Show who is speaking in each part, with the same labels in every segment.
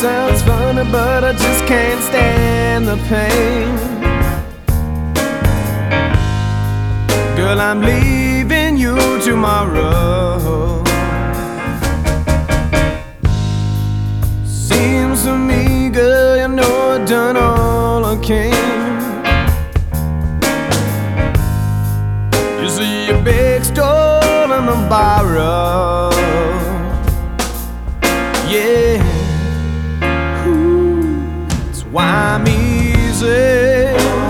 Speaker 1: sounds funny, but I just can't stand the pain. Girl, I'm leaving you tomorrow. Seems to me, girl, you know I've done all I can. You see a big stole and a borrow. Yeah, that's why I'm easy.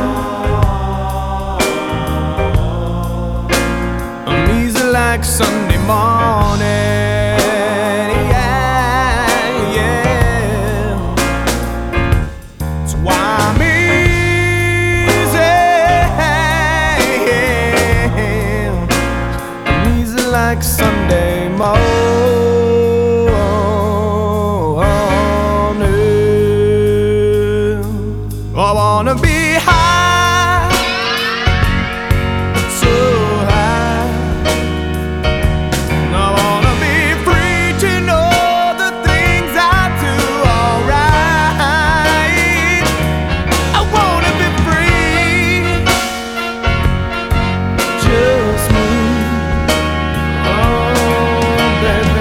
Speaker 1: I'm easy like Sunday morning. Yeah, yeah. That's why I'm easy. I'm easy like Sunday morning. I wanna be high, so high. I wanna be free to know the things I do alright. I wanna be free, just me. Oh, baby.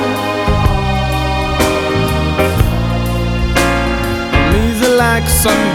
Speaker 1: Like Sunday